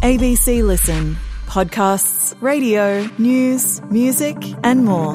ABC Listen. Podcasts, radio, news, music and more.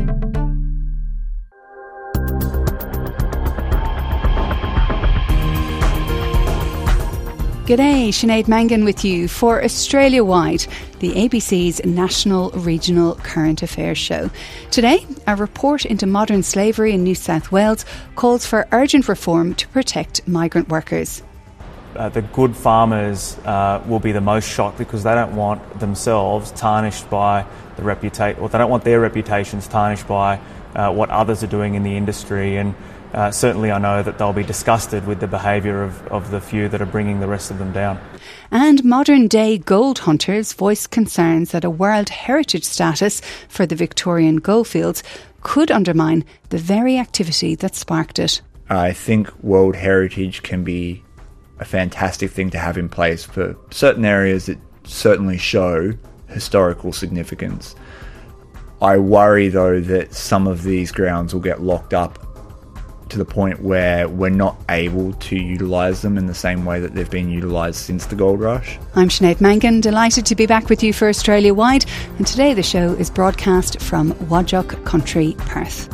G'day, Sinead Mangan with you for Australia-wide, the ABC's National Regional Current Affairs show. Today, a report into modern slavery in New South Wales calls for urgent reform to protect migrant workers. The good farmers will be the most shocked because they don't want themselves tarnished by the reputation, or they don't want their reputations tarnished by what others are doing in the industry. And certainly I know that they'll be disgusted with the behaviour of the few that are bringing the rest of them down. And modern-day gold hunters voice concerns that a World Heritage status for the Victorian goldfields could undermine the very activity that sparked it. I think World Heritage can be a fantastic thing to have in place for certain areas that certainly show historical significance. I worry, though, that some of these grounds will get locked up to the point where we're not able to utilise them in the same way that they've been utilised since the gold rush. I'm Sinead Mangan, delighted to be back with you for Australia-wide, and today the show is broadcast from Wadjock Country, Perth.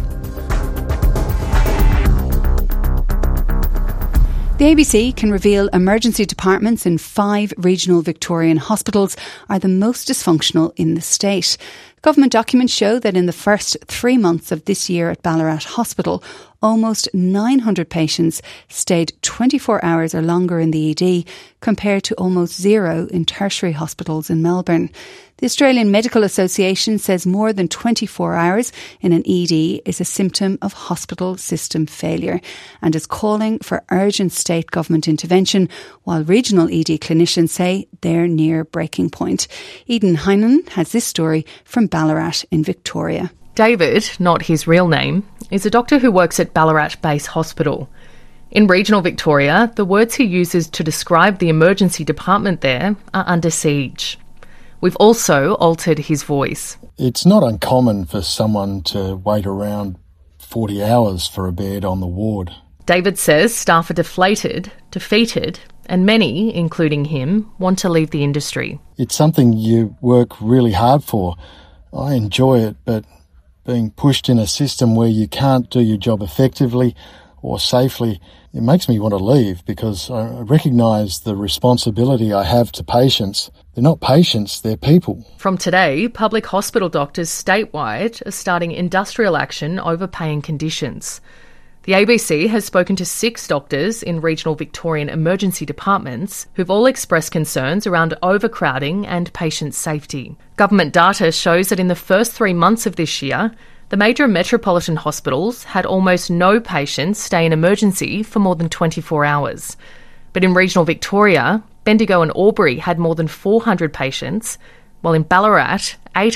The ABC can reveal emergency departments in 5 regional Victorian hospitals are the most dysfunctional in the state. Government documents show that in the first 3 months of this year at Ballarat Hospital, almost 900 patients stayed 24 hours or longer in the ED, compared to almost 0 in tertiary hospitals in Melbourne. The Australian Medical Association says more than 24 hours in an ED is a symptom of hospital system failure and is calling for urgent state government intervention, while regional ED clinicians say they're near breaking point. Eden Heinen has this story from Ballarat in Victoria. David, not his real name, is a doctor who works at Ballarat Base Hospital. In regional Victoria, the words he uses to describe the emergency department there are under siege. We've also altered his voice. It's not uncommon for someone to wait around 40 hours for a bed on the ward. David says staff are deflated, defeated, and many, including him, want to leave the industry. It's something you work really hard for. I enjoy it, but being pushed in a system where you can't do your job effectively or safely, it makes me want to leave because I recognise the responsibility I have to patients. They're not patients, they're people. From today, public hospital doctors statewide are starting industrial action over paying conditions. The ABC has spoken to 6 doctors in regional Victorian emergency departments who've all expressed concerns around overcrowding and patient safety. Government data shows that in the first 3 months of this year, the major metropolitan hospitals had almost no patients stay in emergency for more than 24 hours. But in regional Victoria, Bendigo and Albury had more than 400 patients, while in Ballarat,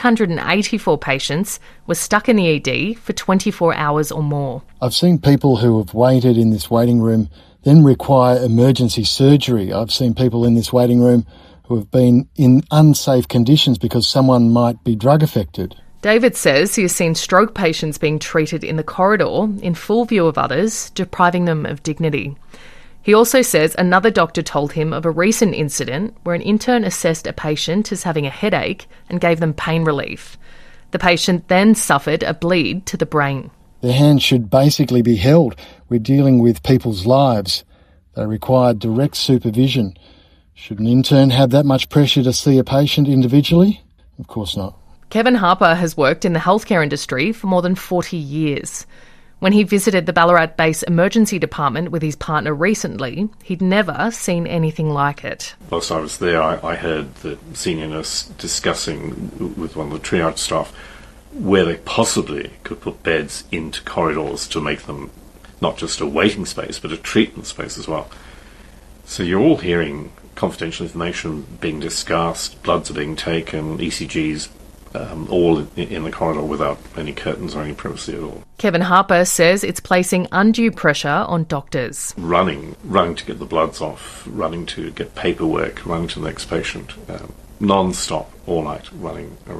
884 patients were stuck in the ED for 24 hours or more. I've seen people who have waited in this waiting room then require emergency surgery. I've seen people in this waiting room who have been in unsafe conditions because someone might be drug affected. David says he has seen stroke patients being treated in the corridor in full view of others, depriving them of dignity. He also says another doctor told him of a recent incident where an intern assessed a patient as having a headache and gave them pain relief. The patient then suffered a bleed to the brain. Their hands should basically be held. We're dealing with people's lives. They require direct supervision. Should an intern have that much pressure to see a patient individually? Of course not. Kevin Harper has worked in the healthcare industry for more than 40 years. When he visited the Ballarat Base Emergency Department with his partner recently, he'd never seen anything like it. Whilst I was there, I heard the senior nurse discussing with one of the triage staff where they possibly could put beds into corridors to make them not just a waiting space, but a treatment space as well. So you're all hearing confidential information being discussed, bloods are being taken, ECGs, all in the corridor without any curtains or any privacy at all. Kevin Harper says it's placing undue pressure on doctors. Running to get the bloods off, running to get paperwork, running to the next patient, non-stop, all night running around.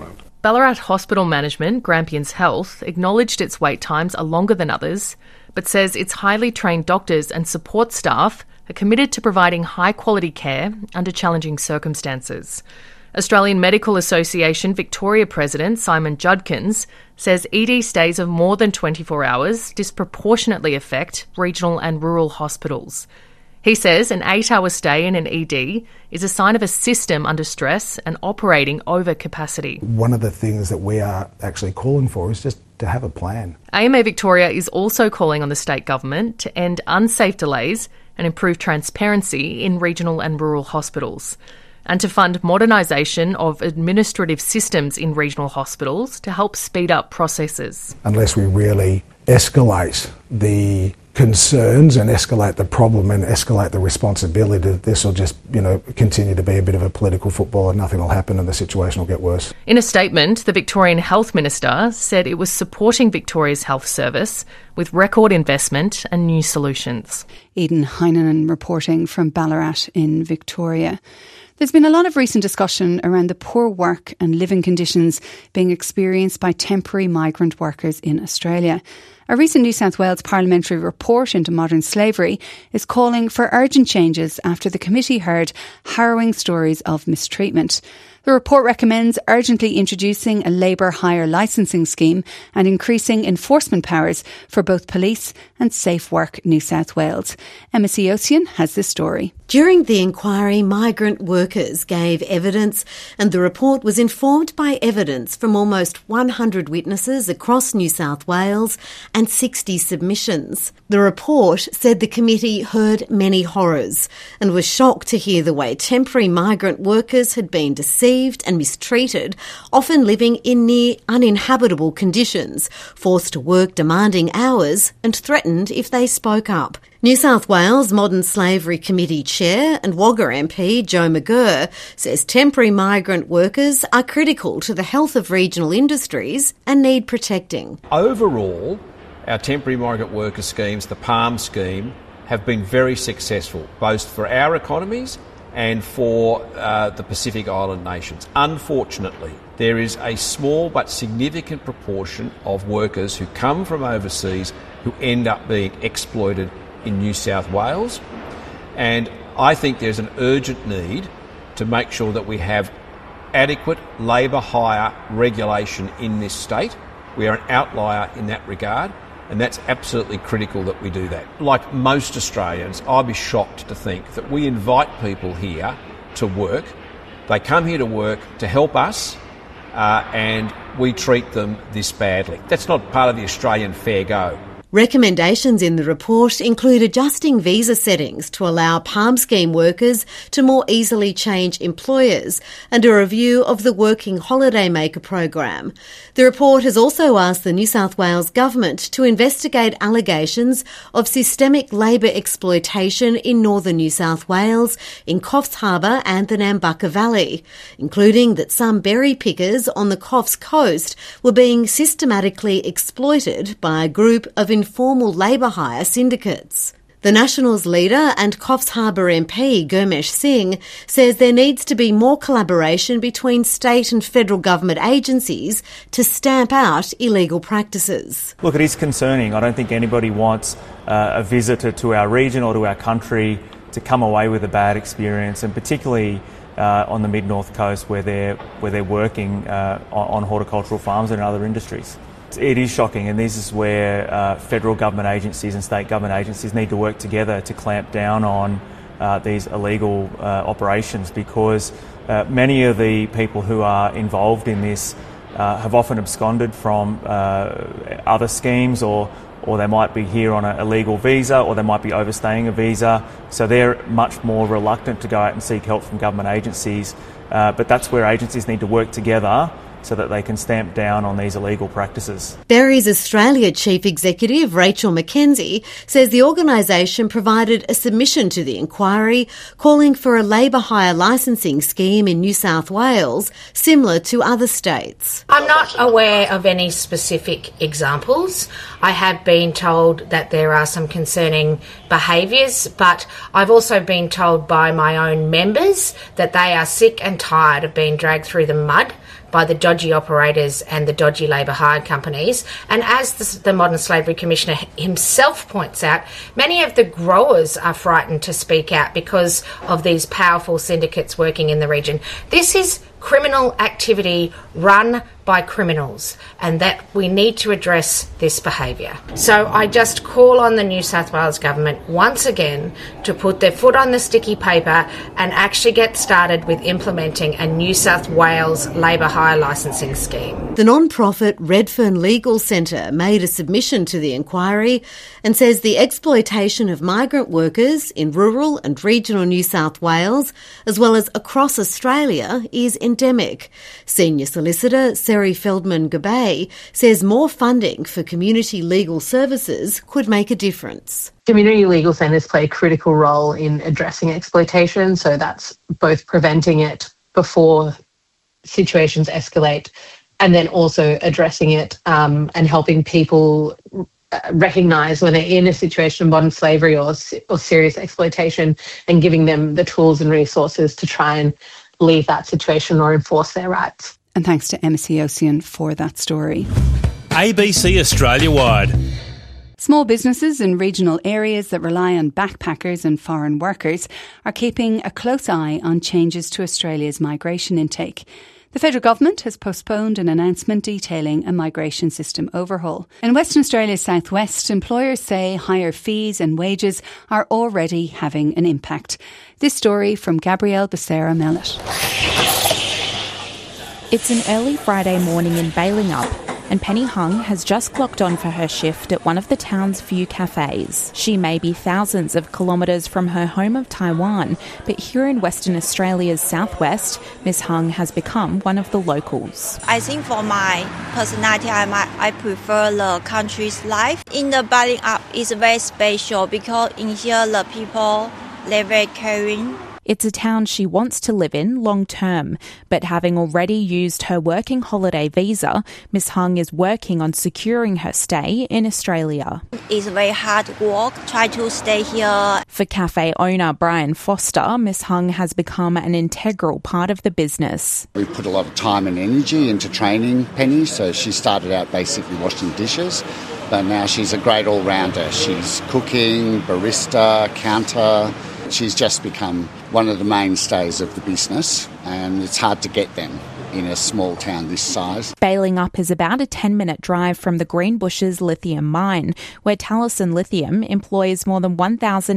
Ballarat Hospital Management, Grampians Health, acknowledged its wait times are longer than others, but says its highly trained doctors and support staff are committed to providing high-quality care under challenging circumstances. Australian Medical Association Victoria President Simon Judkins says ED stays of more than 24 hours disproportionately affect regional and rural hospitals. He says an 8-hour stay in an ED is a sign of a system under stress and operating over capacity. One of the things that we are actually calling for is just to have a plan. AMA Victoria is also calling on the state government to end unsafe delays and improve transparency in regional and rural hospitals, and to fund modernisation of administrative systems in regional hospitals to help speed up processes. Unless we really escalate the concerns and escalate the problem and escalate the responsibility, this will just, continue to be a bit of a political football and nothing will happen and the situation will get worse. In a statement, the Victorian Health Minister said it was supporting Victoria's health service with record investment and new solutions. Eden Heinonen reporting from Ballarat in Victoria. There's been a lot of recent discussion around the poor work and living conditions being experienced by temporary migrant workers in Australia. A recent New South Wales parliamentary report into modern slavery is calling for urgent changes after the committee heard harrowing stories of mistreatment. The report recommends urgently introducing a labour hire licensing scheme and increasing enforcement powers for both police and Safe Work New South Wales. Emma Siosian has this story. During the inquiry, migrant workers gave evidence, and the report was informed by evidence from almost 100 witnesses across New South Wales and 60 submissions. The report said the committee heard many horrors and was shocked to hear the way temporary migrant workers had been deceived and mistreated, often living in near uninhabitable conditions, forced to work demanding hours and threatened if they spoke up. New South Wales Modern Slavery Committee Chair and Wagga MP Joe McGurr says temporary migrant workers are critical to the health of regional industries and need protecting. Overall, our temporary migrant worker schemes, the PALM scheme, have been very successful, both for our economies and for the Pacific Island nations. Unfortunately, there is a small but significant proportion of workers who come from overseas who end up being exploited in New South Wales, and I think there's an urgent need to make sure that we have adequate labour hire regulation in this state. We are an outlier in that regard, and that's absolutely critical that we do that. Like most Australians, I'd be shocked to think that we invite people here to work. They come here to work to help us, and we treat them this badly. That's not part of the Australian fair go. Recommendations in the report include adjusting visa settings to allow PALM scheme workers to more easily change employers and a review of the Working Holiday Maker program. The report has also asked the New South Wales Government to investigate allegations of systemic labour exploitation in northern New South Wales, in Coffs Harbour and the Nambucca Valley, including that some berry pickers on the Coffs coast were being systematically exploited by a group of informal labour hire syndicates. The Nationals leader and Coffs Harbour MP Gurmesh Singh says there needs to be more collaboration between state and federal government agencies to stamp out illegal practices. Look, it is concerning. I don't think anybody wants a visitor to our region or to our country to come away with a bad experience, and particularly on the mid-north coast where they're working on horticultural farms and other industries. It is shocking, and this is where federal government agencies and state government agencies need to work together to clamp down on these illegal operations, because many of the people who are involved in this have often absconded from other schemes, or they might be here on an illegal visa, or they might be overstaying a visa, so they're much more reluctant to go out and seek help from government agencies. But that's where agencies need to work together so that they can stamp down on these illegal practices. Berries Australia Chief Executive Rachel McKenzie says the organisation provided a submission to the inquiry calling for a labour hire licensing scheme in New South Wales, similar to other states. I'm not aware of any specific examples. I have been told that there are some concerning behaviours, but I've also been told by my own members that they are sick and tired of being dragged through the mud by the dodgy operators and the dodgy labour hire companies. And as the Modern Slavery Commissioner himself points out, many of the growers are frightened to speak out because of these powerful syndicates working in the region. This is criminal activity run by criminals, and that we need to address this behaviour. So I just call on the New South Wales government once again to put their foot on the sticky paper and actually get started with implementing a New South Wales labour hire licensing scheme. The non-profit Redfern Legal Centre made a submission to the inquiry and says the exploitation of migrant workers in rural and regional New South Wales, as well as across Australia, is endemic. Senior solicitor Seri Feldman-Gabay says more funding for community legal services could make a difference. Community legal centres play a critical role in addressing exploitation, so that's both preventing it before situations escalate and then also addressing it and helping people recognise when they're in a situation of modern slavery or serious exploitation and giving them the tools and resources to try and leave that situation or enforce their rights. And thanks to Emma Ocean for that story. ABC Australia-wide. Small businesses in regional areas that rely on backpackers and foreign workers are keeping a close eye on changes to Australia's migration intake. The federal government has postponed an announcement detailing a migration system overhaul. In Western Australia's southwest, employers say higher fees and wages are already having an impact. This story from Gabrielle Becerra-Mellett. It's an early Friday morning in Balingup, and Penny Hung has just clocked on for her shift at one of the town's few cafes. She may be thousands of kilometres from her home of Taiwan, but here in Western Australia's southwest, Miss Hung has become one of the locals. I think for my personality, I prefer the country's life. In the Balingup, it's very special because in here the people, they're very caring. It's a town she wants to live in long term, but having already used her working holiday visa, Miss Hung is working on securing her stay in Australia. It's very hard work, try to stay here. For cafe owner Brian Foster, Miss Hung has become an integral part of the business. We put a lot of time and energy into training Penny, so she started out basically washing dishes, but now she's a great all-rounder. She's cooking, barista, counter. She's just become one of the mainstays of the business, and it's hard to get them in a small town this size. Balingup is about a 10-minute drive from the Greenbushes lithium mine, where Talison Lithium employs more than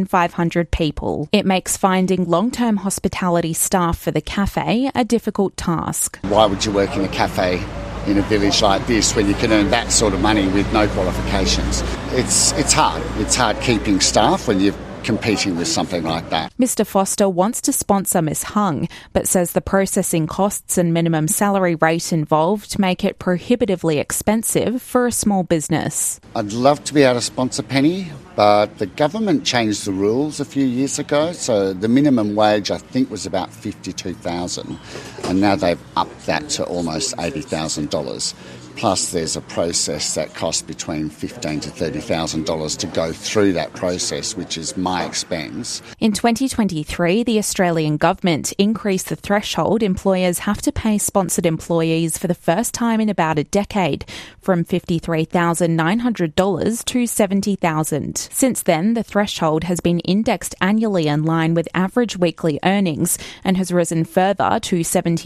1,500 people. It makes finding long-term hospitality staff for the cafe a difficult task. Why would you work in a cafe in a village like this when you can earn that sort of money with no qualifications? It's hard. It's hard keeping staff when you've competing with something like that. Mr. Foster wants to sponsor Miss Hung, but says the processing costs and minimum salary rate involved make it prohibitively expensive for a small business. I'd love to be able to sponsor Penny, but the government changed the rules a few years ago, so the minimum wage I think was about $52,000, and now they've upped that to almost $80,000. Plus there's a process that costs between $15,000 to $30,000 to go through that process, which is my expense. In 2023, the Australian government increased the threshold employers have to pay sponsored employees for the first time in about a decade, from $53,900 to $70,000. Since then, the threshold has been indexed annually in line with average weekly earnings and has risen further to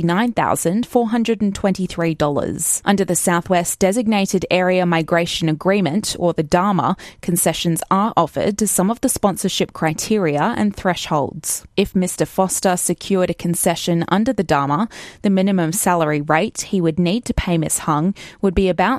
$79,423. Under the Southwest Designated Area Migration Agreement, or the DAMA, concessions are offered to some of the sponsorship criteria and thresholds. If Mr. Foster secured a concession under the DAMA, the minimum salary rate he would need to pay Miss Hung would be about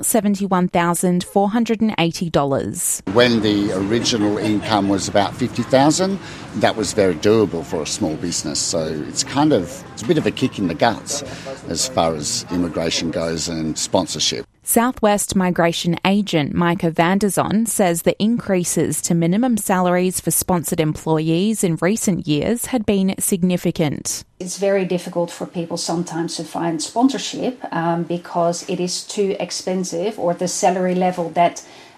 $71,480. When the original income was about $50,000, that was very doable for a small business. So it's a bit of a kick in the guts as far as immigration goes and sponsorship. Southwest Migration Agent Micah Vanderzon says the increases to minimum salaries for sponsored employees in recent years had been significant. It's very difficult for people sometimes to find sponsorship because it is too expensive, or the salary level that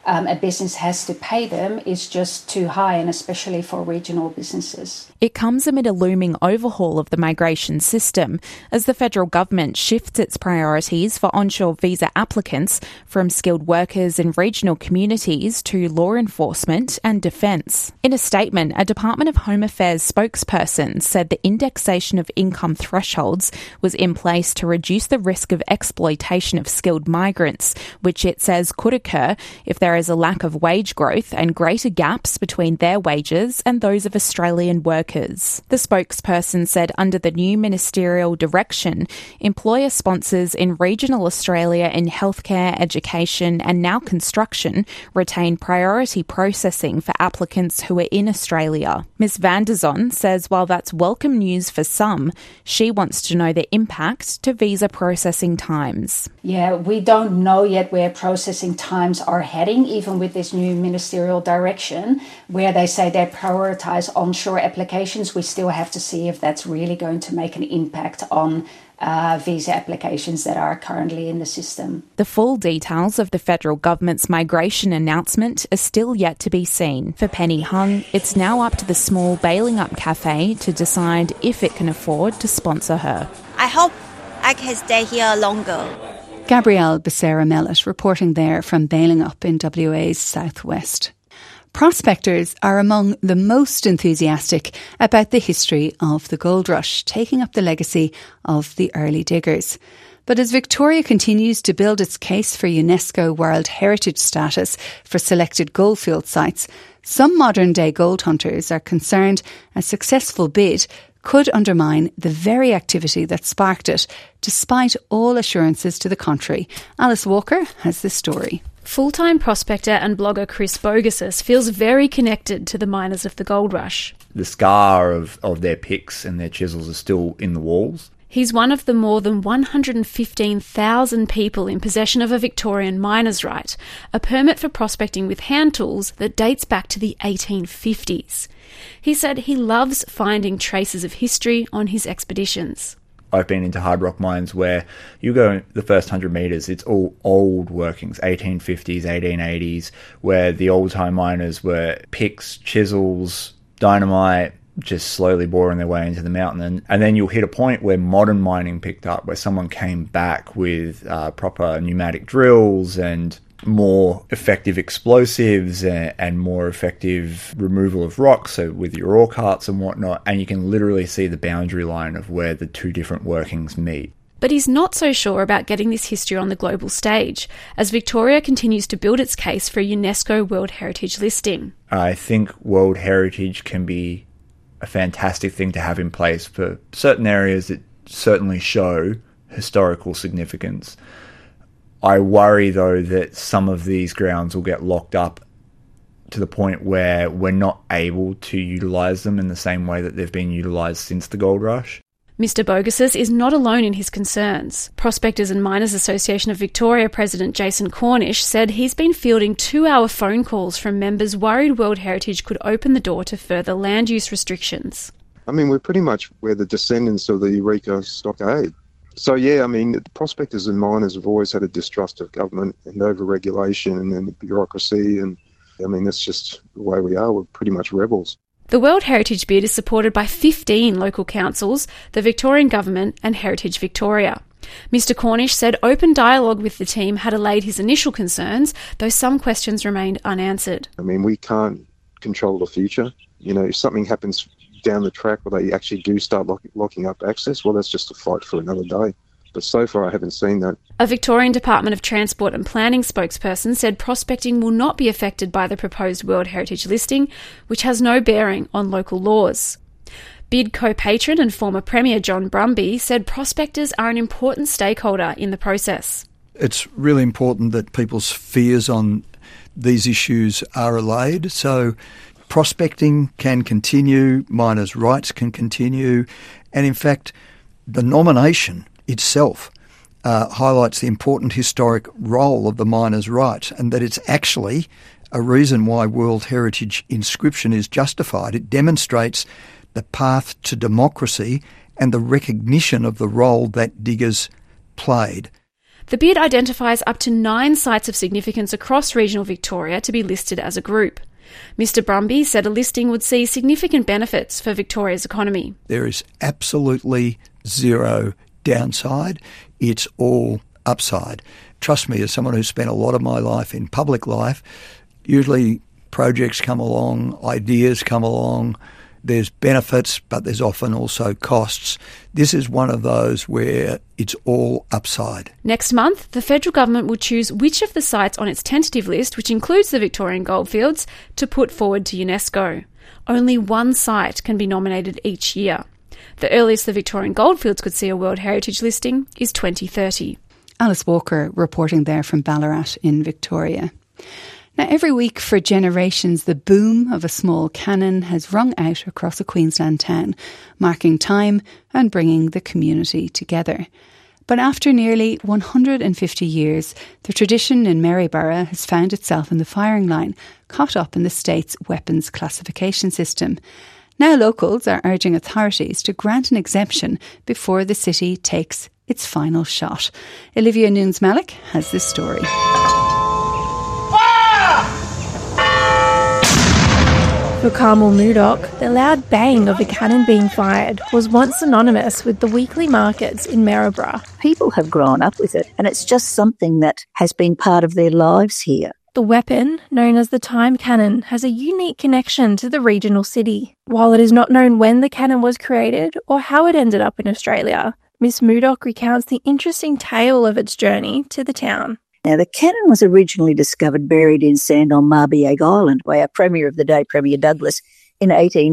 a business has to pay them is just too high, and especially for regional businesses. It comes amid a looming overhaul of the migration system as the federal government shifts its priorities for onshore visa applicants from skilled workers in regional communities to law enforcement and defence. In a statement, a Department of Home Affairs spokesperson said the indexation of income thresholds was in place to reduce the risk of exploitation of skilled migrants, which it says could occur if there is a lack of wage growth and greater gaps between their wages and those of Australian workers. The spokesperson said under the new ministerial direction, employer sponsors in regional Australia in healthcare, education and now construction retain priority processing for applicants who are in Australia. Ms Van der Zon says while that's welcome news for some, she wants to know the impact to visa processing times. Yeah, we don't know yet where processing times are heading, even with this new ministerial direction, where they say they prioritise onshore applications. We still have to see if that's really going to make an impact on visa applications that are currently in the system. The full details of the federal government's migration announcement are still yet to be seen. For Penny Hung, it's now up to the small Bailing Up Cafe to decide if it can afford to sponsor her. I hope I can stay here longer. Gabrielle Becerra-Mellett reporting there from Bailing Up in WA's southwest. Prospectors are among the most enthusiastic about the history of the gold rush, taking up the legacy of the early diggers. But as Victoria continues to build its case for UNESCO World Heritage status for selected goldfield sites, some modern-day gold hunters are concerned a successful bid could undermine the very activity that sparked it, despite all assurances to the contrary. Alice Walker has this story. Full-time prospector and blogger Chris Bogasus feels very connected to the miners of the gold rush. The scar of their picks and their chisels are still in the walls. He's one of the more than 115,000 people in possession of a Victorian miner's right, a permit for prospecting with hand tools that dates back to the 1850s. He said he loves finding traces of history on his expeditions. I've been into hard rock mines where you go the first 100 metres, it's all old workings, 1850s, 1880s, where the old-time miners were picks, chisels, dynamite, just slowly boring their way into the mountain. And then you'll hit a point where modern mining picked up, where someone came back with proper pneumatic drills and more effective explosives and more effective removal of rocks, so with your ore carts and whatnot, and you can literally see the boundary line of where the two different workings meet. But he's not so sure about getting this history on the global stage, as Victoria continues to build its case for a UNESCO World Heritage listing. I think World Heritage can be a fantastic thing to have in place for certain areas that certainly show historical significance. I worry, though, that some of these grounds will get locked up to the point where we're not able to utilise them in the same way that they've been utilised since the gold rush. Mr Bogasus is not alone in his concerns. Prospectors and Miners Association of Victoria President Jason Cornish said he's been fielding 2-hour phone calls from members worried World Heritage could open the door to further land use restrictions. I mean, we're the descendants of the Eureka Stockade. So, yeah, I mean, prospectors and miners have always had a distrust of government and over-regulation and bureaucracy, and, I mean, that's just the way we are. We're pretty much rebels. The World Heritage bid is supported by 15 local councils, the Victorian Government and Heritage Victoria. Mr Cornish said open dialogue with the team had allayed his initial concerns, though some questions remained unanswered. I mean, we can't control the future. You know, if something happens down the track where they actually do start locking up access, well, that's just a fight for another day. But so far I haven't seen that. A Victorian Department of Transport and Planning spokesperson said prospecting will not be affected by the proposed World Heritage listing, which has no bearing on local laws. BID co-patron and former Premier John Brumby said prospectors are an important stakeholder in the process. It's really important that people's fears on these issues are allayed, so prospecting can continue, miners' rights can continue, and in fact the nomination itself highlights the important historic role of the miners' right, and that it's actually a reason why World Heritage inscription is justified. It demonstrates the path to democracy and the recognition of the role that diggers played. The bid identifies up to 9 sites of significance across regional Victoria to be listed as a group. Mr Brumby said a listing would see significant benefits for Victoria's economy. There is absolutely zero downside. It's all upside. Trust me, as someone who's spent a lot of my life in public life, usually projects come along, ideas come along, there's benefits, but there's often also costs. This is one of those where it's all upside. Next month, the federal government will choose which of the sites on its tentative list, which includes the Victorian Goldfields, to put forward to UNESCO. Only one site can be nominated each year. The earliest the Victorian Goldfields could see a World Heritage listing is 2030. Alice Walker reporting there from Ballarat in Victoria. Now, every week for generations, the boom of a small cannon has rung out across a Queensland town, marking time and bringing the community together. But after nearly 150 years, the tradition in Maryborough has found itself in the firing line, caught up in the state's weapons classification system. Now locals are urging authorities to grant an exemption before the city takes its final shot. Olivia Nunes-Malik has this story. For Carmel Murdoch, the loud bang of a cannon being fired was once synonymous with the weekly markets in Maryborough. People have grown up with it, and it's just something that has been part of their lives here. The weapon, known as the time cannon, has a unique connection to the regional city. While it is not known when the cannon was created or how it ended up in Australia, Miss Murdoch recounts the interesting tale of its journey to the town. Now, the cannon was originally discovered buried in sand on Marbiag Island by our Premier of the day, Premier Douglas, in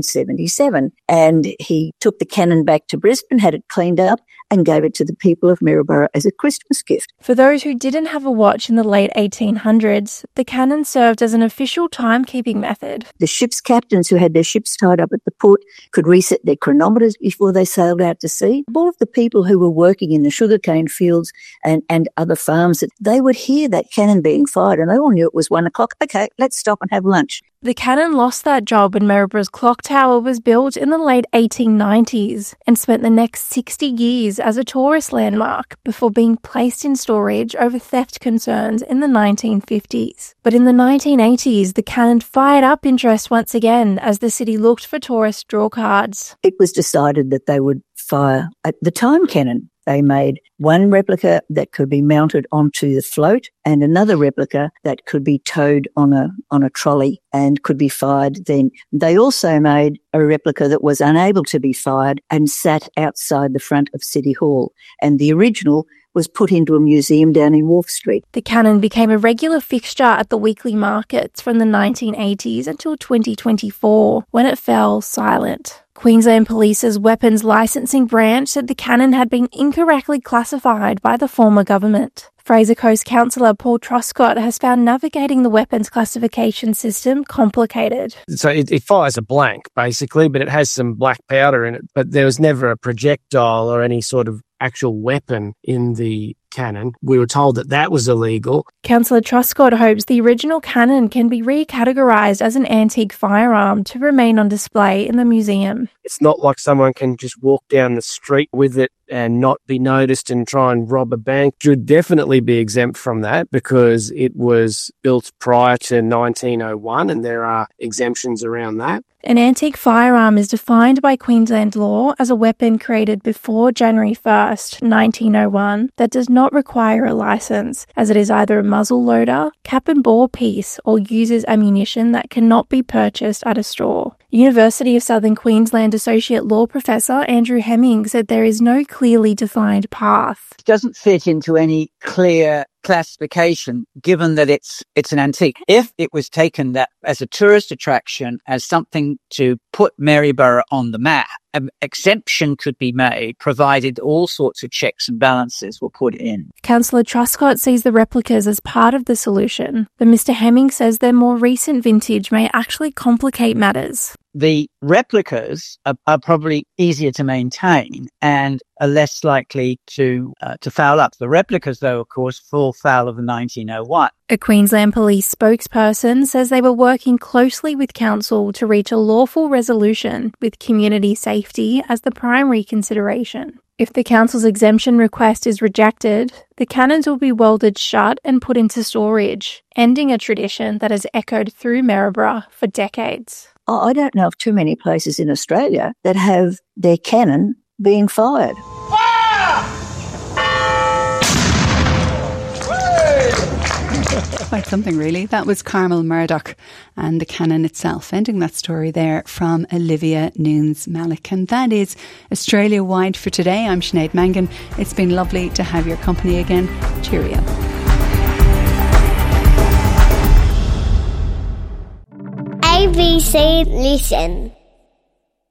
1877. And he took the cannon back to Brisbane, had it cleaned up, and gave it to the people of Maryborough as a Christmas gift. For those who didn't have a watch in the late 1800s, the cannon served as an official timekeeping method. The ship's captains who had their ships tied up at the port could reset their chronometers before they sailed out to sea. All of the people who were working in the sugarcane fields and other farms, they would hear that cannon being fired and they all knew it was 1 o'clock. Okay, let's stop and have lunch. The cannon lost that job when Maryborough's clock tower was built in the late 1890s and spent the next 60 years as a tourist landmark before being placed in storage over theft concerns in the 1950s. But in the 1980s, the cannon fired up interest once again as the city looked for tourist draw cards. It was decided that they would fire at the time cannon. They made one replica that could be mounted onto the float and another replica that could be towed on a trolley and could be fired then. They also made a replica that was unable to be fired and sat outside the front of City Hall. And the original was put into a museum down in Wharf Street. The cannon became a regular fixture at the weekly markets from the 1980s until 2024, when it fell silent. Queensland Police's weapons licensing branch said the cannon had been incorrectly classified by the former government. Fraser Coast councillor Paul Truscott has found navigating the weapons classification system complicated. So it fires a blank, basically, but it has some black powder in it. But there was never a projectile or any sort of actual weapon in the cannon. We were told that that was illegal. Councillor Truscott hopes the original cannon can be recategorised as an antique firearm to remain on display in the museum. It's not like someone can just walk down the street with it and not be noticed and try and rob a bank. It should definitely be exempt from that because it was built prior to 1901 and there are exemptions around that. An antique firearm is defined by Queensland law as a weapon created before January 1st, 1901 that does not require a licence, as it is either a muzzle loader, cap and bore piece, or uses ammunition that cannot be purchased at a store. University of Southern Queensland Associate Law Professor Andrew Hemming said there is no clearly defined path. It doesn't fit into any clear classification, given that it's an antique. If it was taken that as a tourist attraction, as something to put Maryborough on the map, an exemption could be made, provided all sorts of checks and balances were put in. Councillor Truscott sees the replicas as part of the solution, but Mr Hemming says their more recent vintage may actually complicate matters. The replicas are probably easier to maintain and are less likely to foul up. The replicas, though, of course, fall foul of the 1901. A Queensland Police spokesperson says they were working closely with Council to reach a lawful resolution with community safety as the primary consideration. If the council's exemption request is rejected, the cannons will be welded shut and put into storage, ending a tradition that has echoed through Maryborough for decades. I don't know of too many places in Australia that have their cannon being fired. Quite something, really. That was Carmel Murdoch and the cannon itself. Ending that story there from Olivia Nunes-Malik. And that is Australia-wide for today. I'm Sinead Mangan. It's been lovely to have your company again. Cheerio. ABC Listen.